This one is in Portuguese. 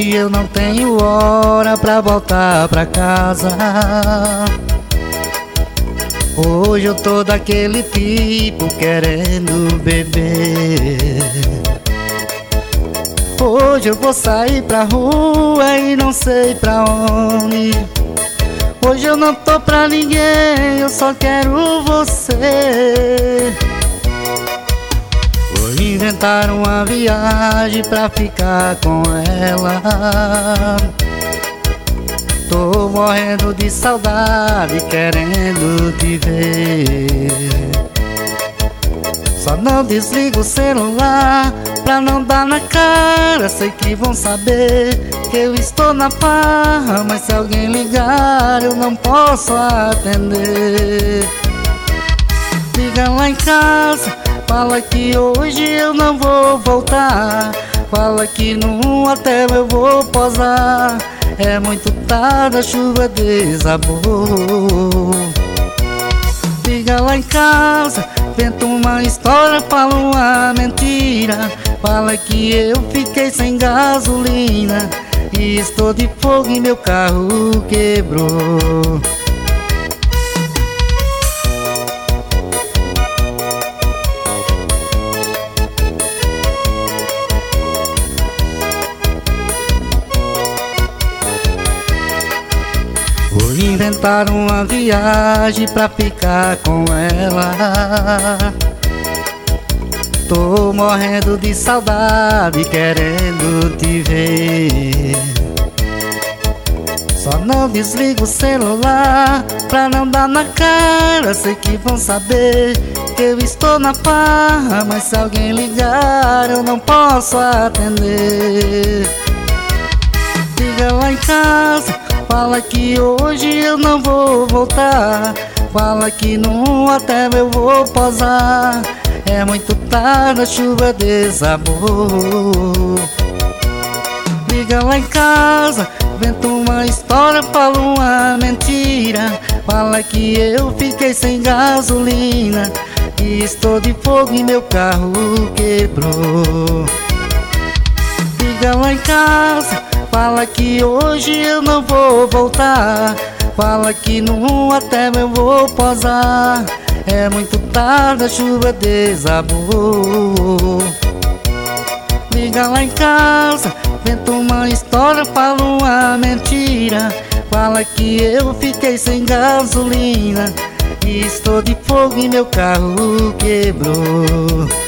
hoje eu não tenho hora pra voltar pra casa. Hoje eu tô daquele tipo querendo beber. Hoje eu vou sair pra rua e não sei pra onde. Hoje eu não tô pra ninguém, eu só quero você. Vou inventar uma viagem pra ficar com ela. Tô morrendo de saudade, querendo te ver. Só não desliga o celular pra não dar na cara. Sei que vão saber que eu estou na farra, mas se alguém ligar eu não posso atender. Liga lá em casa, fala que hoje eu não vou voltar. Fala que no hotel eu vou posar. É muito tarde, a chuva desabou. Liga lá em casa, inventa uma história, fala uma mentira. Fala que eu fiquei sem gasolina e estou de fogo e meu carro quebrou. Vou inventar uma viagem pra ficar com ela. Tô morrendo de saudade, querendo te ver. Só não desliga o celular pra não dar na cara. Sei que vão saber que eu estou na farra, mas se alguém ligar eu não posso atender. Liga lá em casa, fala que hoje eu não vou voltar. Fala que no hotel eu vou posar. É muito tarde, a chuva desabou. Liga lá em casa, inventa uma história, fala uma mentira. Fala que eu fiquei sem gasolina e estou de fogo e meu carro quebrou. Liga lá em casa, fala que hoje eu não vou voltar. Fala que no hotel eu vou posar. É muito tarde, a chuva desabou. Liga lá em casa, inventa uma história, fala uma mentira. Fala que eu fiquei sem gasolina e estou de fogo e meu carro quebrou.